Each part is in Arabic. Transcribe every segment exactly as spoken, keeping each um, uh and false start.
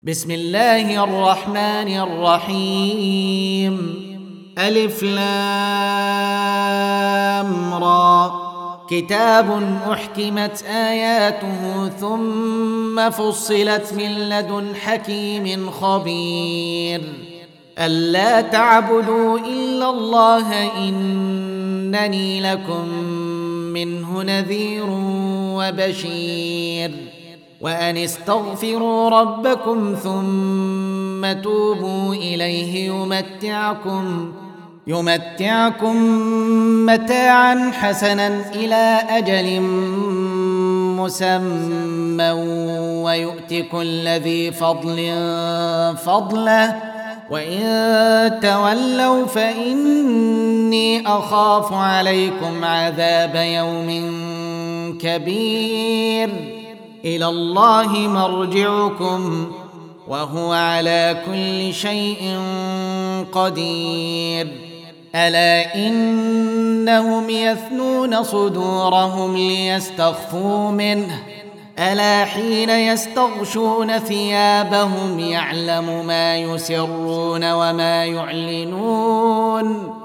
بسم الله الرحمن الرحيم. ألف لام را. كتاب أحكمت آياته ثم فصلت من لدن حكيم خبير. ألا تعبدوا إلا الله إنني لكم منه نذير وبشير. وأن استغفروا ربكم ثم توبوا إليه يمتعكم يمتعكم متاعا حسنا إلى أجل مسمى ويؤت كل ذي فضل فضله وإن تولوا فإني أخاف عليكم عذاب يوم كبير. إلى الله مرجعكم وهو على كل شيء قدير. ألا إنهم يثنون صدورهم ليستخفوا منه ألا حين يستغشون ثيابهم يعلم ما يسرون وما يعلنون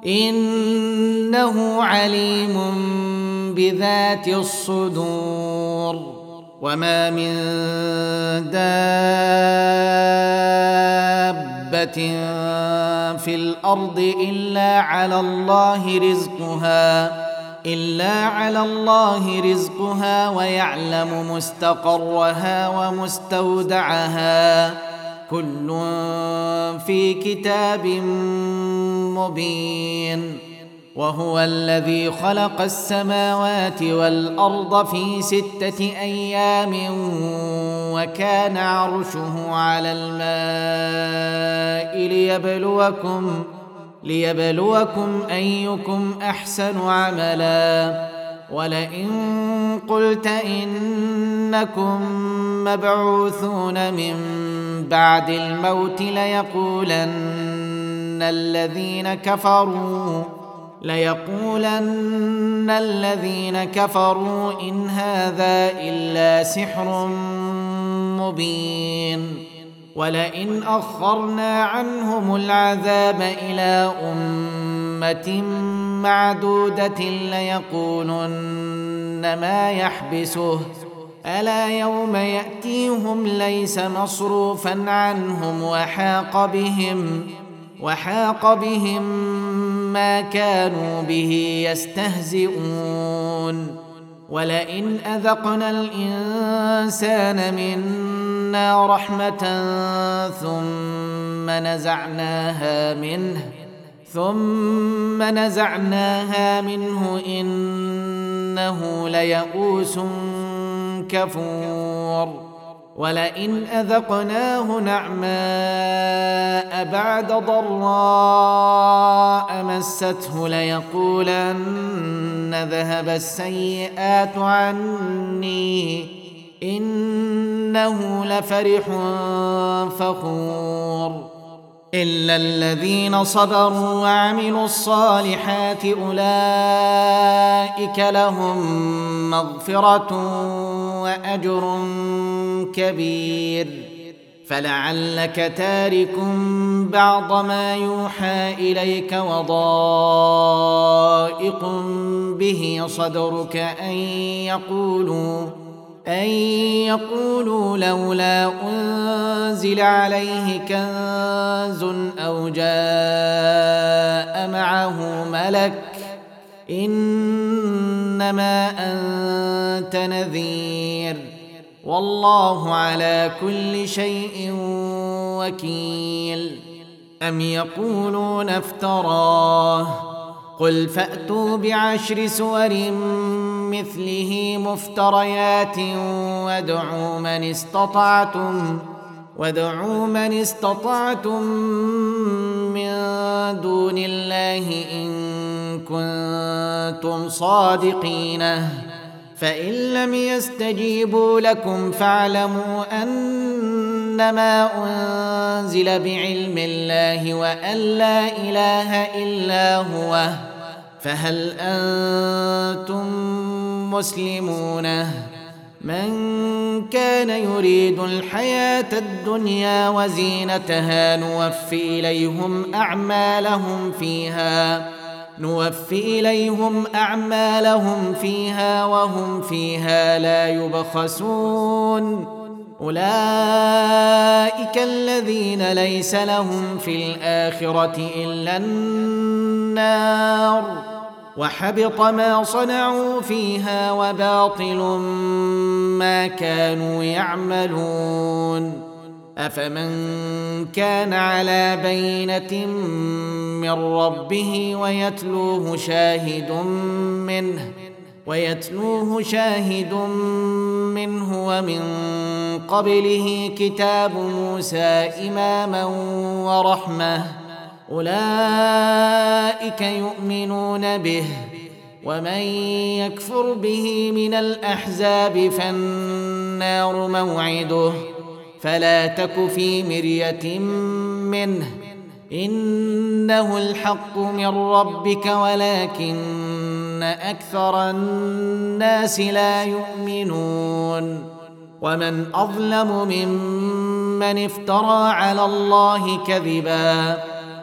إنه عليم بذات الصدور. وما من دابة في الأرض إلا على الله رزقها إلا على الله رزقها ويعلم مستقرها ومستودعها كل في كتاب مبين. وهو الذي خلق السماوات والأرض في ستة أيام وكان عرشه على الماء ليبلوكم ليبلوكم أيكم أحسن عملا. ولئن قلت إنكم مبعوثون من بعد الموت ليقولن الذين كفروا ليقولن الذين كفروا إن هذا إلا سحر مبين. ولئن أخرنا عنهم العذاب إلى أمة معدودة ليقولن ما يحبسه ألا يوم يأتيهم ليس مصروفا عنهم وحاق بهم وحاق بهم ما كانوا به يستهزئون. ولئن أذقنا الإنسان منا رحمة ثم نزعناها منه ثم نزعناها منه إنه ليئوس كفور. ولئن أذقناه نعماء بعد ضراء مسته ليقولن ذهب السيئات عني إنه لفرح فخور. إلا الذين صبروا وعملوا الصالحات أولئك لهم مغفرة وأجر كبير. فلعلك تارك بعض ما يوحى إليك وضائق به صدرك أن يقولوا أن يقولوا لولا أنزل عليه كنز أو جاء معه ملك إنما أنت نذير والله على كل شيء وكيل. أم يقولون افتراه قل فأتوا بعشر سور مثله مفتريات وادعوا من استطعتم وادعوا من استطعتم من دون الله إن كنتم صادقين. فإن لم يستجيبوا لكم فاعلموا أنما أنزل بعلم الله وأن لا إله إلا هو فهل أنتم مسلمون؟ من كان يريد الحياة الدنيا وزينتها نوفي إليهم أعمالهم فيها نوفي إليهم أعمالهم فيها وهم فيها لا يبخسون أولئك الذين ليس لهم في الآخرة إلا النار وحبط ما صنعوا فيها وباطل ما كانوا يعملون أفمن كان على بينة من ربه ويتلوه شاهد منه ويتلوه شاهد منه ومن قبله كتاب موسى إماما ورحمة أولئك يؤمنون به ومن يكفر به من الأحزاب فالنار موعده فلا تك في مرية منه إنه الحق من ربك ولكن أكثر الناس لا يؤمنون ومن أظلم ممن افترى على الله كذبا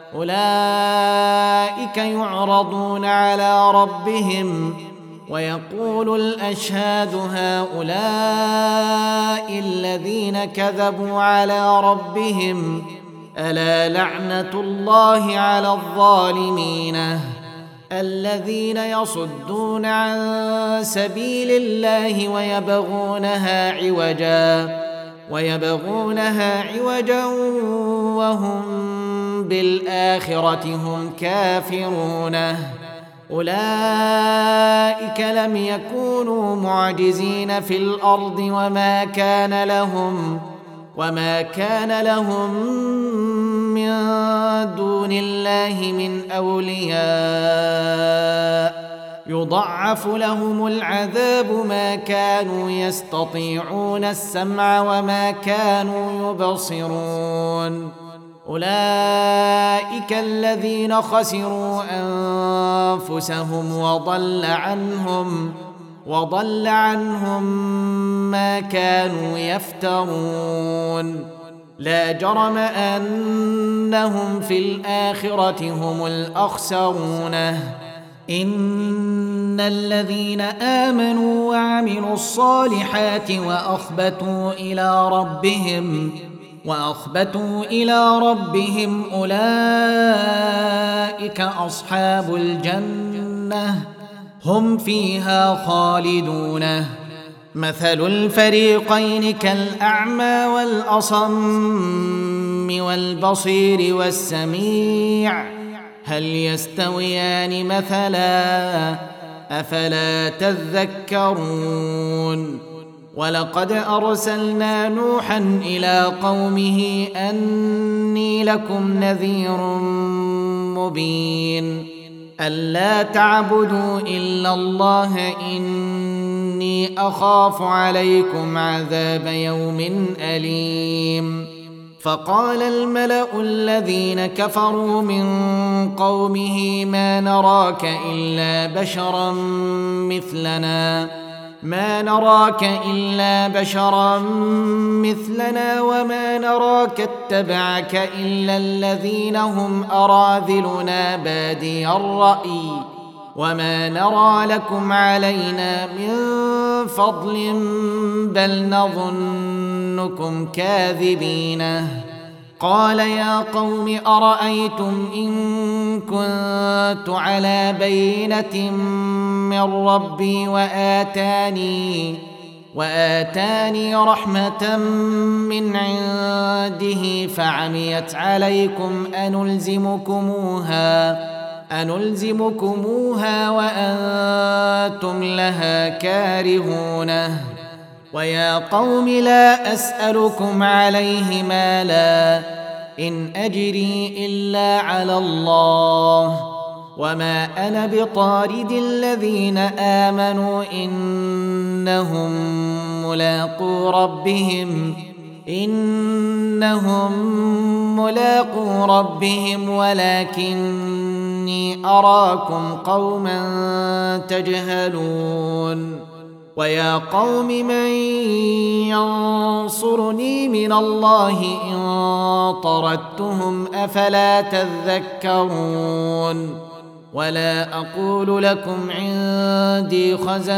أولئك يعرضون على ربهم ويقول الأشهاد هؤلاء الذين كذبوا على ربهم ألا لعنة الله على الظالمين الذين يصدون عن سبيل الله ويبغونها عوجا ويبغونها عوجا وهم بالآخرة هم كافرون أولئك لم يكونوا معجزين في الأرض وما كان لهم وما كان لهم من دون الله من أولياء يضعف لهم العذاب ما كانوا يستطيعون السمع وما كانوا يبصرون أولئك الذين خسروا أنفسهم وضل عنهم وضل عنهم ما كانوا يفترون لا جرم أنهم في الآخرة هم الأخسرون إن الذين آمنوا وعملوا الصالحات وأخبتوا إلى ربهم وأخبتوا إلى ربهم أولئك أصحاب الجنة هم فيها خالدون مثل الفريقين كالأعمى والأصم والبصير والسميع هل يستويان مثلا أفلا تذكرون ولقد أرسلنا نوحا إلى قومه أني لكم نذير مبين ألا تعبدوا إلا الله إني أخاف عليكم عذاب يوم أليم فقال الملأ الذين كفروا من قومه ما نراك إلا بشرا مثلنا ما نراك إلا بشرا مثلنا وما نراك اتبعك إلا الذين هم أراذلنا بادي الرأي وما نرى لكم علينا من فضل بل نظنكم كاذبين قال يا قوم أرأيتم إن كنت على بينة من ربي وآتاني وآتاني رحمة من عنده فعميت عليكم أنلزمكموها أنلزمكموها وأنتم لها كارهون ويا قوم لا أسألكم عليه مالا إن أجري إلا على الله وما أنا بطارد الذين آمنوا إنهم ملاقو ربهم إنهم ملاقو ربهم ولكني أراكم قوما تجهلون ويا قوم من ينصرني من الله إن طردتهم أفلا تذكرون ولا أقول لكم عندي خزائن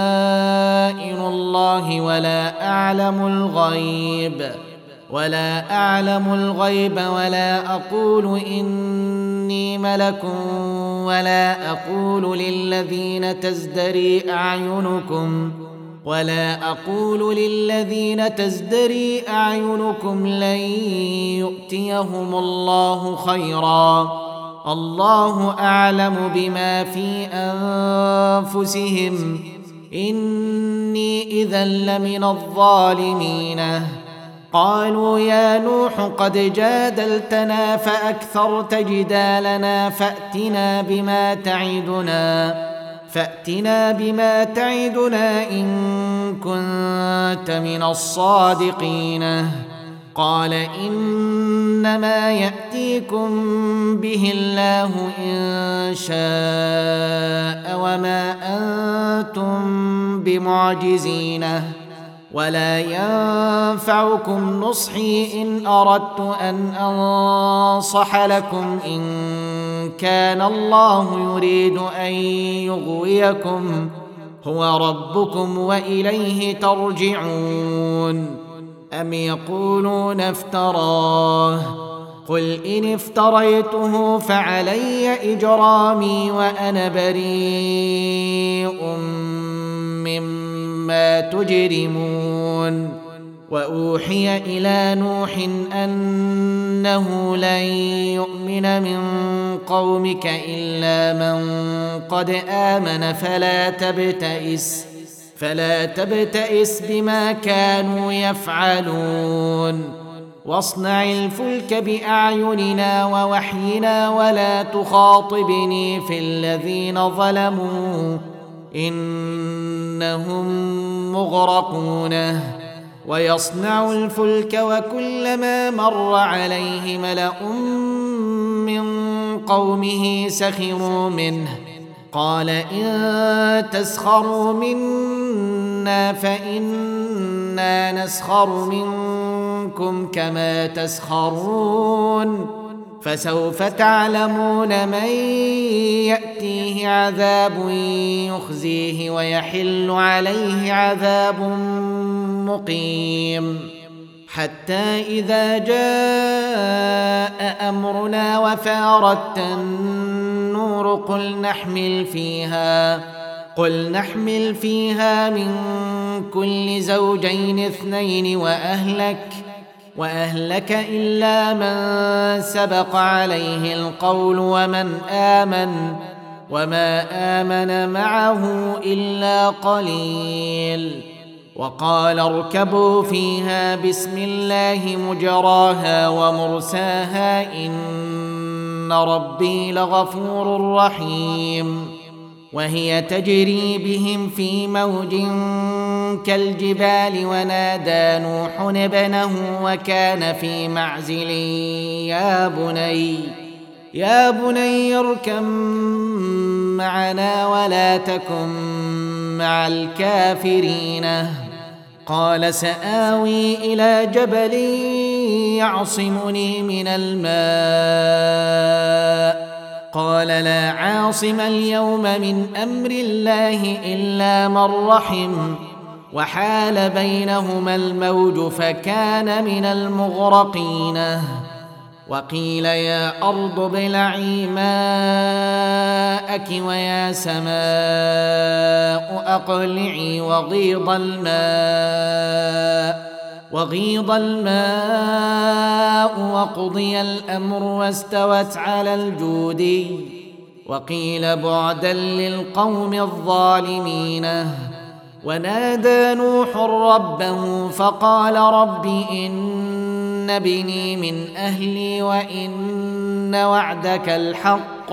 الله ولا أعلم الغيب ولا أعلم الغيب ولا أقول إني ملك ولا أقول للذين تزدري أعينكم ولا أقول للذين تزدري أعينكم لن يؤتيهم الله خيرا الله أعلم بما في أنفسهم إني إذا لمن الظالمين قالوا يا نوح قد جادلتنا فأكثرت جدالنا فأتنا بما تعدنا فأتنا بما تعدنا إن كنت من الصادقين قال إنما يأتيكم به الله إن شاء وما أنتم بمعجزين ولا ينفعكم نصحي إن أردت أن أنصح لكم إن كان الله يريد أن يغويكم هو ربكم وإليه ترجعون أم يقولون افتراه قل إن افتريته فعلي إجرامي وأنا بريء مما تجرمون وأوحي إلى نوح أنه لن يؤمن من قومك إلا من قد آمن فلا تبتئس فلا تبتئس بما كانوا يفعلون واصنع الفلك بأعيننا ووحينا ولا تخاطبني في الذين ظلموا إنهم مغرقون ويصنع الفلك وكلما مر عليه ملأ من قومه سخروا منه قال إن تسخروا منا فإنا نسخر منكم كما تسخرون فسوف تعلمون من يأتيه عذاب يخزيه ويحل عليه عذاب مقيم حتى إذا جاء أمرنا وفارت النور قل نحمل فيها قل نحمل فيها من كل زوجين اثنين وأهلك وأهلك إلا من سبق عليه القول ومن آمن وما آمن معه إلا قليل وقال اركبوا فيها بسم الله مجراها ومرساها إن ربي لغفور رحيم وهي تجري بهم في موج كالجبال ونادى نوح ابنه وكان في معزل يا بني يا بني اركب معنا ولا تكن مع الكافرين قال سآوي إلى جبل يعصمني من الماء قال لا عاصم اليوم من أمر الله إلا من رحم وحال بينهما الموج فكان من المغرقين وقيل يا أرض ابلعي ماءك ويا سماء أقلعي وغيض الماء وغيض الماء وقضي الأمر واستوت على الجود وقيل بعدا للقوم الظالمين ونادى نوح ربه فقال رب إن ابني من أهلي وإن وعدك الحق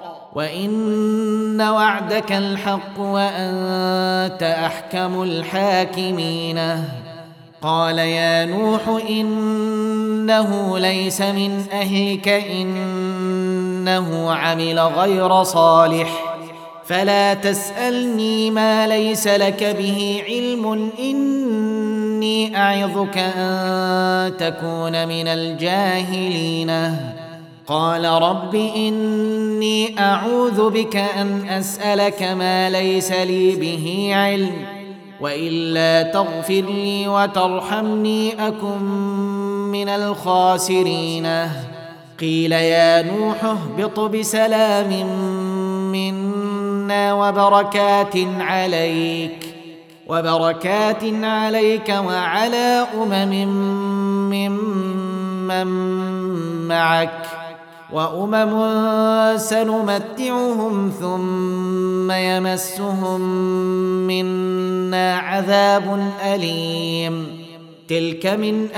وإن وعدك الحق وأنت أحكم الحاكمين قال يا نوح إنه ليس من أهلك إنه عمل غير صالح فلا تسألني ما ليس لك به علم، إني أعظك أن تكون من الجاهلين. قال رب إني أعوذ بك أن أسألك ما ليس لي به علم، وإلا تغفر لي وترحمني أكن من الخاسرين. قيل يا نوح اهبط بسلام منا وبركات عليك وبركات عليك وعلى أمم ممن معك، وأمم سنمتعهم ثم يمسهم منا عذاب أليم. تلك من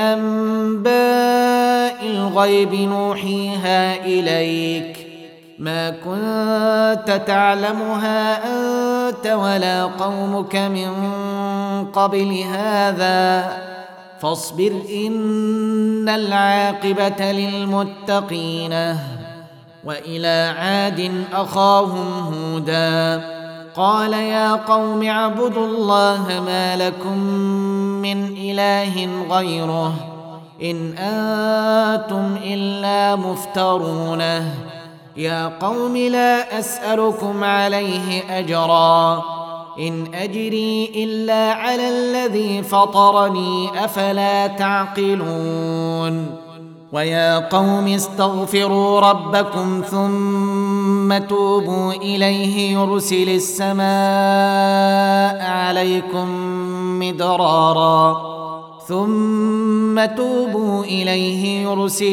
أنباء الغيب نوحيها إليك، ما كنت تعلمها أنت ولا قومك من قبل هذا، فاصبر إن العاقبة للمتقين. وإلى عاد أخاهم هودا قال يا قوم اعبدوا الله ما لكم من إله غيره إن أنتم إلا مفترون. يا قوم لا أسألكم عليه أجرا، إن أجري إلا على الذي فطرني، أفلا تعقلون. ويا قوم استغفروا ربكم ثم توبوا إليه يرسل السماء عليكم مدرارا ثم توبوا إليه يرسل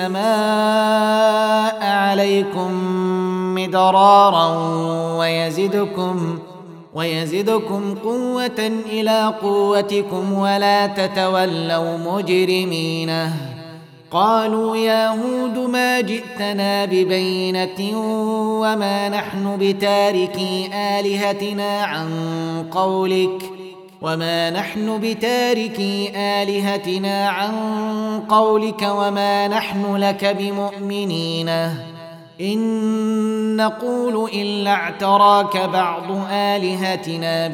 السماء عليكم مدرارا ويزدكم ويزدكم قوة إلى قوتكم ولا تتولوا مجرمين. قالوا يا هود ما جئتنا ببينة وما نحن بتاركي آلهتنا عن قولك وما نحن بتاركي آلهتنا عن قولك وما نحن لك بمؤمنين، إن نقول إلا اعتراك بعض آلهتنا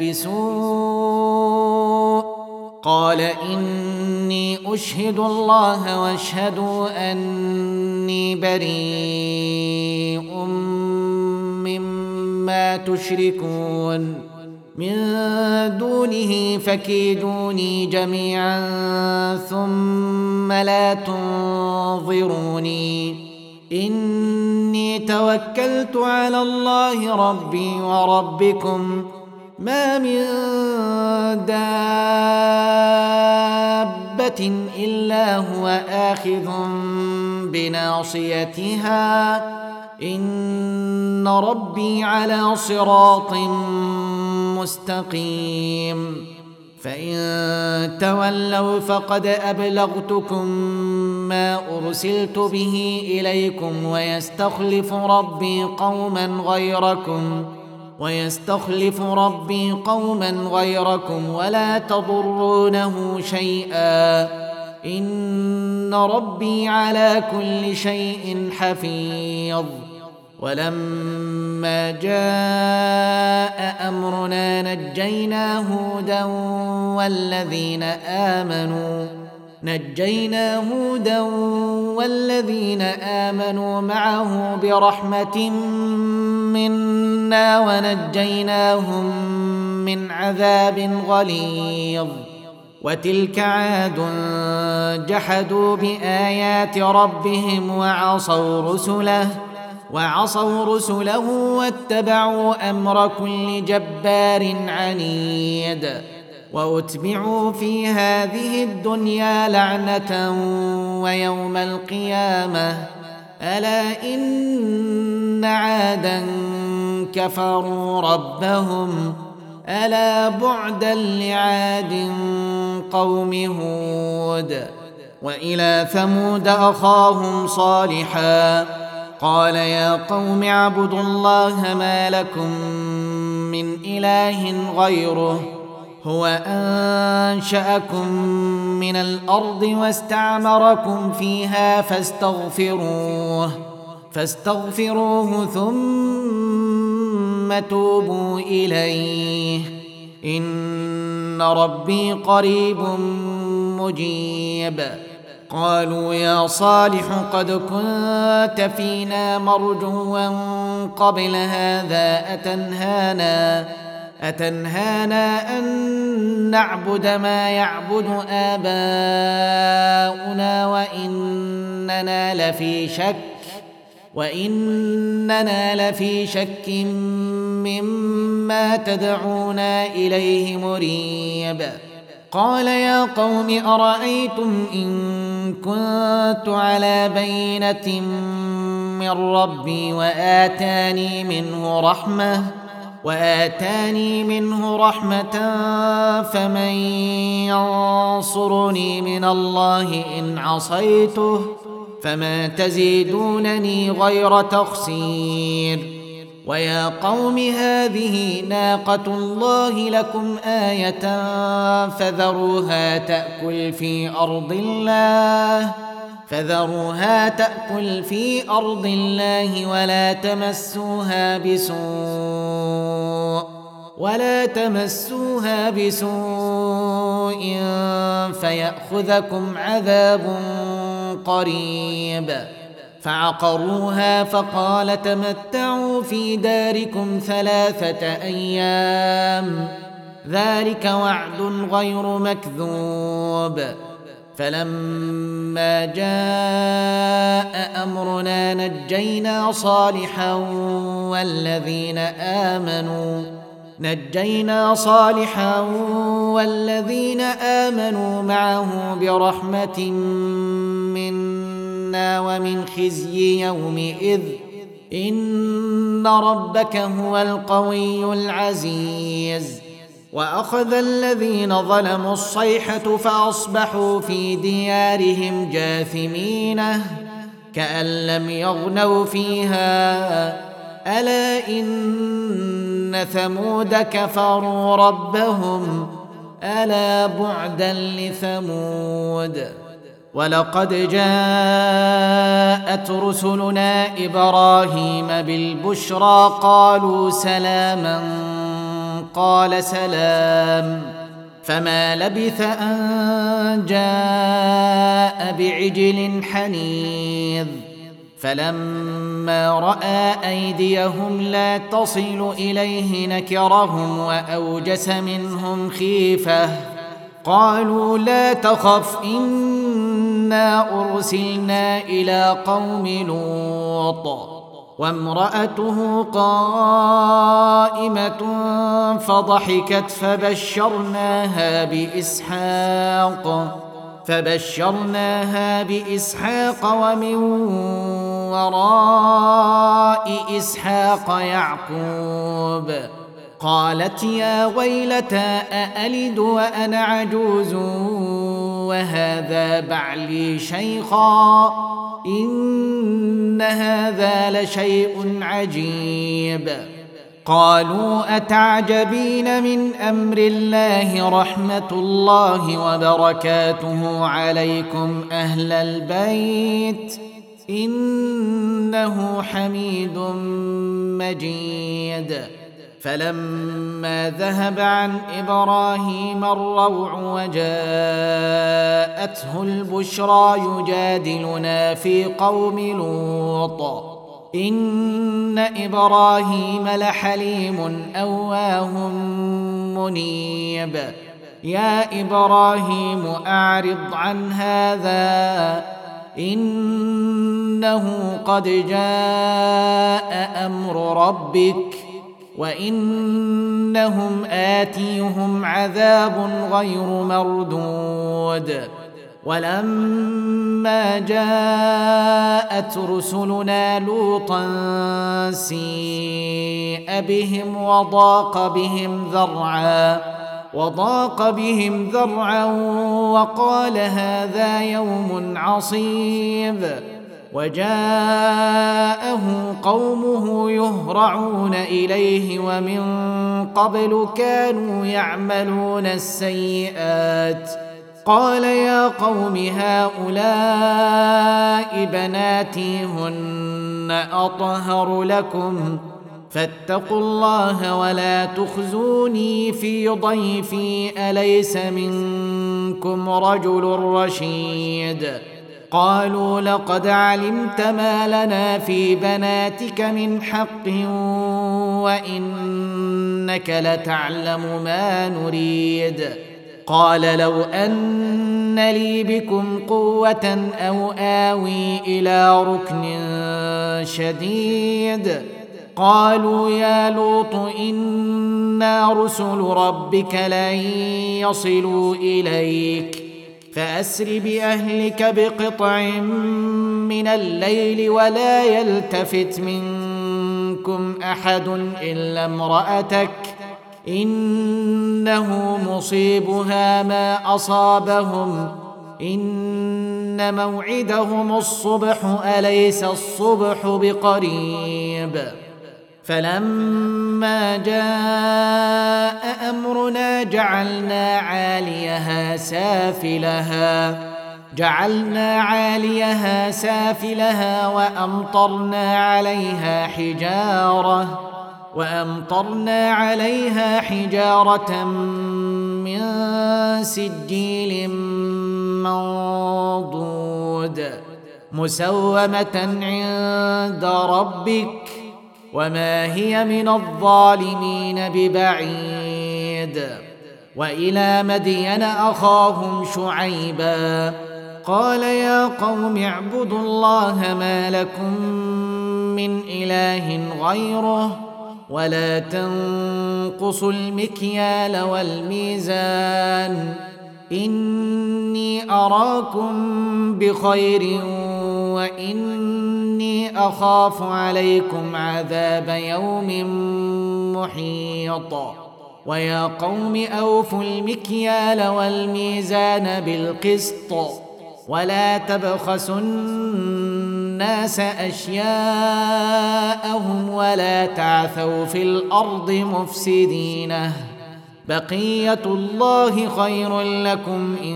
بسوء. قال إني أشهد الله واشهدوا أني بريء مما تشركون من دونه فكيدوني جميعا ثم لا تنظروني. إني توكلت على الله ربي وربكم ما من دابة إلا هو آخذ بناصيتها إن ربي على صراط مستقيم. فإن تولوا فقد أبلغتكم ما أرسلت به إليكم ويستخلف ربي قوما غيركم ويستخلف ربي قوما غيركم ولا تضرونه شيئا إن ربي على كل شيء حفيظ. ولما جاء أمرنا نجينا هودا والذين آمنوا نجينا هودا والذين آمنوا معه برحمة منا ونجيناهم من عذاب غليظ. وتلك عاد جحدوا بآيات ربهم وعصوا رسله وعصوا رسله واتبعوا أمر كل جبار عنيد. وأتبعوا في هذه الدنيا لعنة ويوم القيامة ألا إن عادا كفروا ربهم ألا بعدا لعاد قوم هود. وإلى ثمود أخاهم صالحا قال يا قوم اعبدوا الله ما لكم من إله غيره هو أنشأكم من الأرض واستعمركم فيها فاستغفروه فاستغفروه ثم ثم توبوا إليه إن ربي قريب مجيب. قالوا يا صالح قد كنت فينا مرجوا قبل هذا أتنهانا أتنهانا أن نعبد ما يعبد آباؤنا وإننا لفي شك وإننا لفي شك مما تدعونا إليه مريب. قال يا قوم أرأيتم إن كنت على بينة من ربي وآتاني منه رحمة وآتاني منه رحمة فمن ينصرني من الله إن عصيته فما تزيدونني غير تخسير. ويا قوم هذه ناقة الله لكم آية فذروها تأكل في أرض الله فذروها تأكل في أرض الله ولا تمسوها بسوء ولا تمسوها بسوء فيأخذكم عذاب قريب. فعقروها فقال تمتعوا في داركم ثلاثة أيام ذلك وعد غير مكذوب. فلما جاء أمرنا نجينا صالحا والذين آمنوا نجينا صالحا والذين آمنوا معه برحمة منا ومن خزي يومئذ إن ربك هو القوي العزيز. وأخذ الذين ظلموا الصيحة فأصبحوا في ديارهم جاثمين كأن لم يغنوا فيها ألا إن ثمود كفروا ربهم ألا بعدا لثمود. ولقد جاءت رسلنا إبراهيم بالبشرى قالوا سلاما قال سلام فما لبث أن جاء بعجل حنيذ. فلما رأى أيديهم لا تصل إليه نكرهم وأوجس منهم خيفة قالوا لا تخف إنا أرسلنا إلى قوم لوط وامرأته قائمة فضحكت فبشرناها بإسحاق فبشرناها بإسحاق ومن وراء إسحاق يعقوب. قالت يا ويلتى أألد وأنا عجوز وهذا بعلي شيخا إن هذا لشيء عجيب. قالوا أتعجبين من أمر الله رحمة الله وبركاته عليكم أهل البيت إنه حميد مجيد. فلما ذهب عن إبراهيم الروع وجاءته البشرى يجادلنا في قوم لوط إن إبراهيم لحليم أواه منيب. يا إبراهيم أعرض عن هذا إنه قد جاء أمر ربك وإنهم آتيهم عذاب غير مردود. ولما جاءت رسلنا لوطا سيء بهم وضاق بهم ذرعا وضاق بهم ذرعا وقال هذا يوم عصيب. وجاءه قومه يهرعون إليه ومن قبل كانوا يعملون السيئات قال يا قوم هؤلاء بناتي هن أطهر لكم فاتقوا الله ولا تخزوني في ضيفي أليس منكم رجل رشيد قالوا لقد علمت ما لنا في بناتك من حق وإنك لتعلم ما نريد قال لو أن لي بكم قوة أو آوي إلى ركن شديد قالوا يا لوط إنا رسل ربك لن يصلوا إليك فأسر بأهلك بقطع من الليل ولا يلتفت منكم أحد إلا امرأتك إنه مصيبها ما أصابهم إن موعدهم الصبح أليس الصبح بقريب فلما جاء أمرنا جعلنا عاليها سافلها جعلنا عاليها سافلها وأمطرنا عليها حجارة وأمطرنا عليها حجارة من سجيل منضود مسومة عند ربك وما هي من الظالمين ببعيد وإلى مدين أخاهم شعيبا قال يا قوم اعبدوا الله ما لكم من إله غيره ولا تنقصوا المكيال والميزان إني أراكم بخير وإني أخاف عليكم عذاب يوم محيط ويا قوم أوفوا المكيال والميزان بالقسط ولا تبخسوا الناس أشياءهم ولا تعثوا في الأرض مفسدين بقية الله خير لكم إن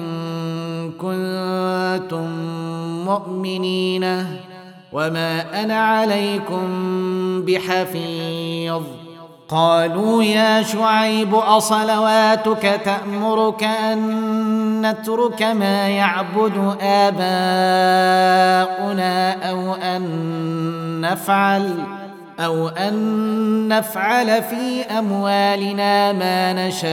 كنتم مؤمنين وما أنا عليكم بحفيظ قالوا يا شعيب أصلواتك تأمرك أن نترك ما يعبد آباؤنا أو أن نفعل أو أن نفعل في أموالنا ما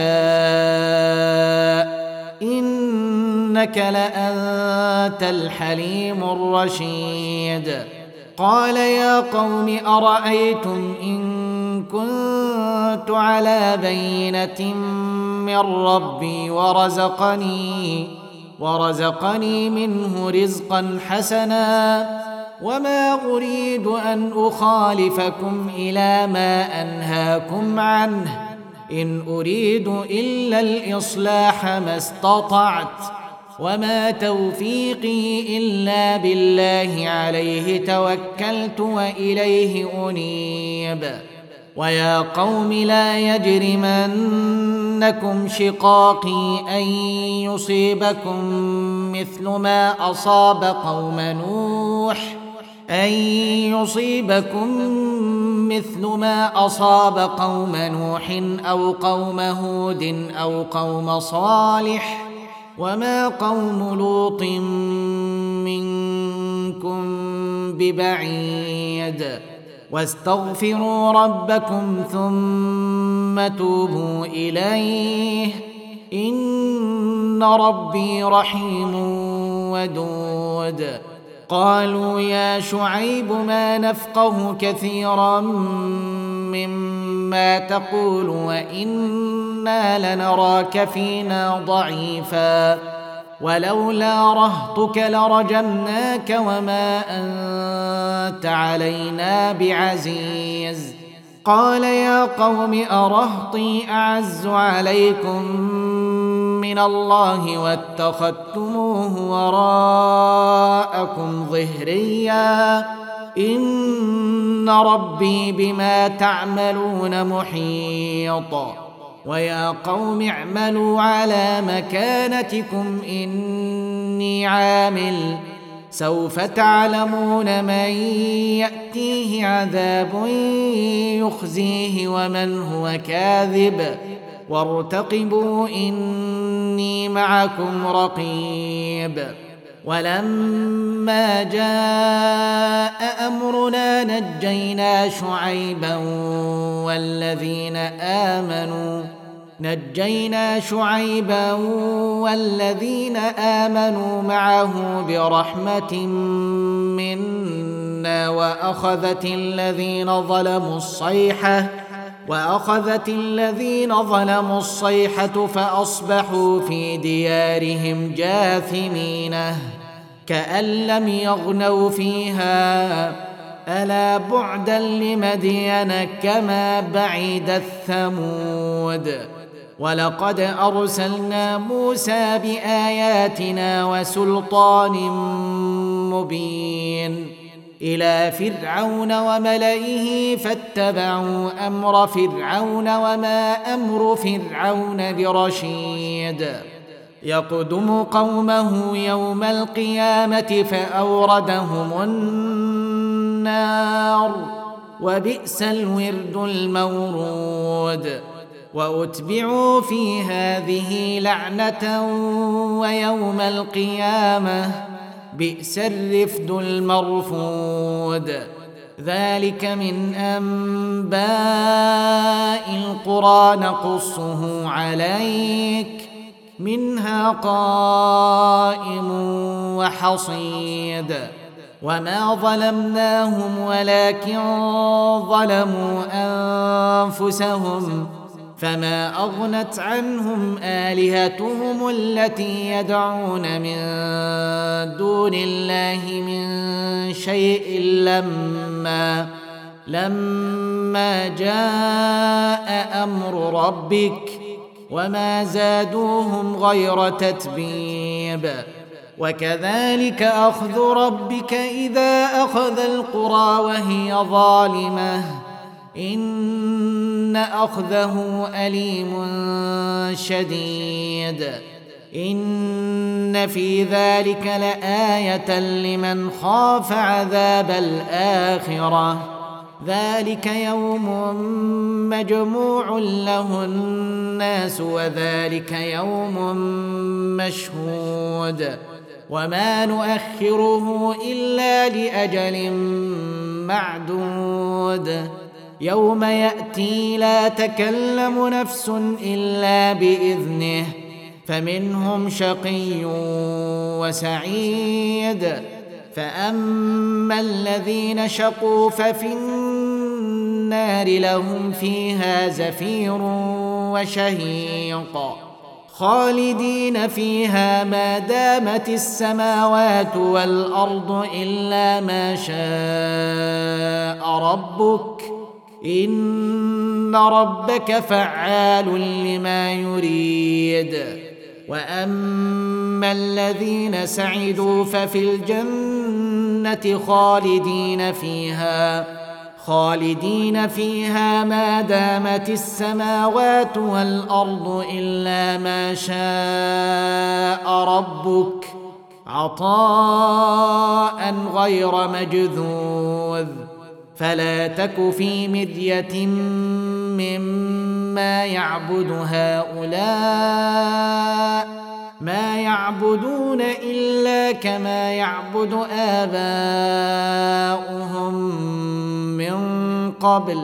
نشاء إنك لأنت الحليم الرشيد قال يا قوم أرأيتم إن كنت على بينة من ربي ورزقني ورزقني منه رزقا حسنا وما أريد أن أخالفكم إلى ما أنهاكم عنه إن أريد إلا الإصلاح ما استطعت وما توفيقي إلا بالله عليه توكلت وإليه أنيب ويا قوم لا يجرمنكم شقاقي أن يصيبكم مثل ما أصاب قوم نوح أن يصيبكم مثل ما أصاب قوم نوح أو قوم هود أو قوم صالح وما قوم لوط منكم ببعيد واستغفروا ربكم ثم توبوا إليه إن ربي رحيم ودود قالوا يا شعيب ما نفقه كثيرا مما تقول وإنا لنراك فينا ضعيفا ولولا رهطك لرجمناك وما أنت علينا بعزيز قال يا قوم أرهطي أعز عليكم من الله واتخذتموه وراءكم ظهريا إن ربي بما تعملون محيط ويا قوم اعملوا على مكانتكم إني عامل سوف تعلمون من يأتيه عذاب يخزيه ومن هو كاذب وارتقبوا إني معكم رقيب. ولما جاء أمرنا نجينا شعيبا والذين آمنوا نجينا شعيبا والذين آمنوا معه برحمة منا وأخذت الذين ظلموا الصيحة وأخذت الذين ظلموا الصيحة فأصبحوا في ديارهم جاثمين كأن لم يغنوا فيها ألا بعدا لمدين كما بعد الثمود. ولقد أرسلنا موسى بآياتنا وسلطان مبين إلى فرعون وملئه فاتبعوا أمر فرعون وما أمر فرعون برشيد. يقدم قومه يوم القيامة فأوردهم النار وبئس الورد المورود. وأتبعوا في هذه لعنة ويوم القيامة بئس الرفد المرفود. ذلك من أنباء القرى نقصه عليك منها قائم وحصيد. وما ظلمناهم ولكن ظلموا أنفسهم فما أغنت عنهم آلهتهم التي يدعون من دون الله من شيء لما لما جاء أمر ربك وما زادوهم غير تتبيب. وكذلك أخذ ربك إذا أخذ القرى وهي ظالمة إن أخذه أليم شديد. إن في ذلك لآية لمن خاف عذاب الآخرة ذلك يوم مجموع له الناس وذلك يوم مشهود. وما نؤخره إلا لأجل معدود يوم يأتي لا تكلم نفس إلا بإذنه فمنهم شقي وسعيد. فأما الذين شقوا ففي النار لهم فيها زفير وشهيق خالدين فيها ما دامت السماوات والأرض إلا ما شاء ربك إن ربك فعال لما يريد. وأما الذين سعدوا ففي الجنة خالدين فيها خالدين فيها ما دامت السماوات والأرض إلا ما شاء ربك عطاء غير مجذوذ. فلا تك في مرية مما يعبد هؤلاء ما يعبدون إلا كما يعبد آباؤهم من قبل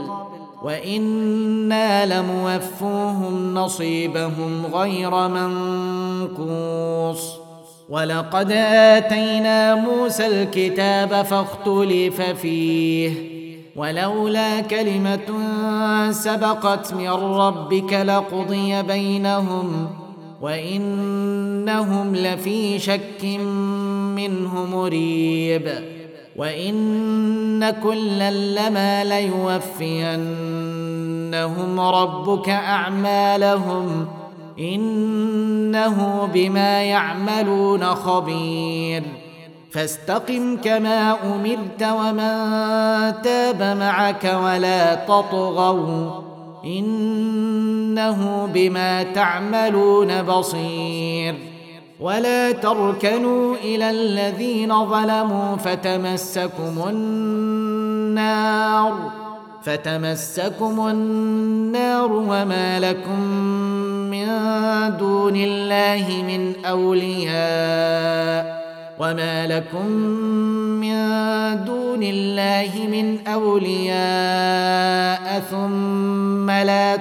وإنا لموفوهم نصيبهم غير منقوص. ولقد آتينا موسى الكتاب فاختلف فيه ولولا كلمة سبقت من ربك لقضي بينهم وإنهم لفي شك منه مريب. وإن كلا لما ليوفينهم ربك أعمالهم إنه بما يعملون خبير. فاستقم كما أمرت ومن تاب معك ولا تطغوا إنه بما تعملون بصير. ولا تركنوا إلى الذين ظلموا فتمسكم النار فتمسكم النار وما لكم من دون الله من أولياء وما لكم من دون الله من أولياء ثم لا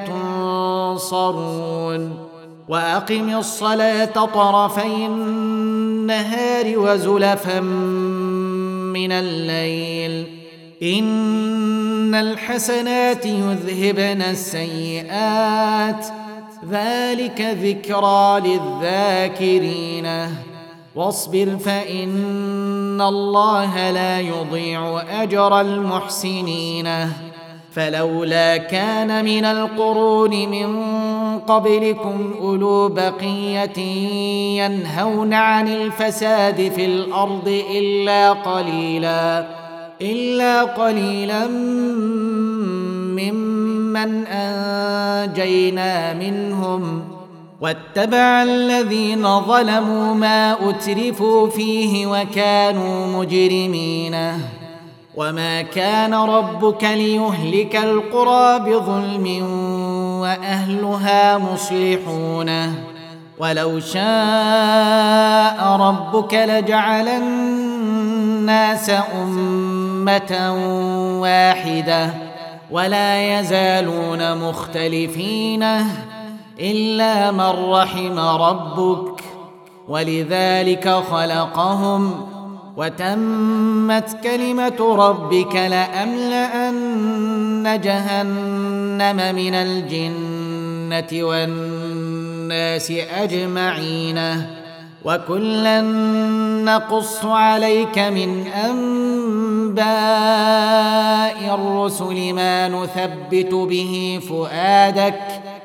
تنصرون وأقم الصلاة طرفي النهار وزلفا من الليل إن الحسنات يذهبن السيئات ذلك ذكرى للذاكرين واصبر فإن الله لا يضيع أجر المحسنين فلولا كان من القرون من قبلكم أولو بقية ينهون عن الفساد في الأرض إلا قليلا إلا قليلا ممن أنجينا منهم واتبع الذين ظلموا ما أترفوا فيه وكانوا مجرمين وما كان ربك ليهلك القرى بظلم وأهلها مصلحون ولو شاء ربك لجعل الناس أمة واحدة ولا يزالون مختلفين إلا من رحم ربك ولذلك خلقهم وتمت كلمة ربك لأملأن جهنم من الجنة والناس أجمعين وكلا نقص عليك من أنباء الرسل ما نثبت به فؤادك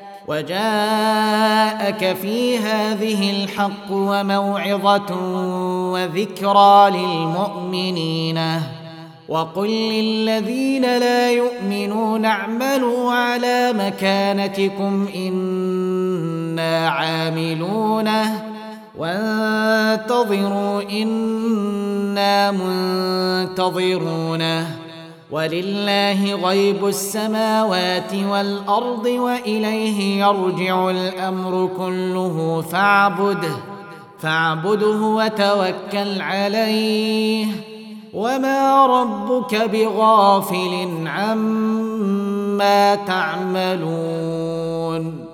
وجاءك في هذه الحق وموعظة وذكرى للمؤمنين وقل للذين لا يؤمنون اعملوا على مكانتكم إنا عاملون وانتظروا إنا منتظرون ولله غيب السماوات والأرض وإليه يرجع الأمر كله فاعبده فاعبده وتوكل عليه وما ربك بغافل عما تعملون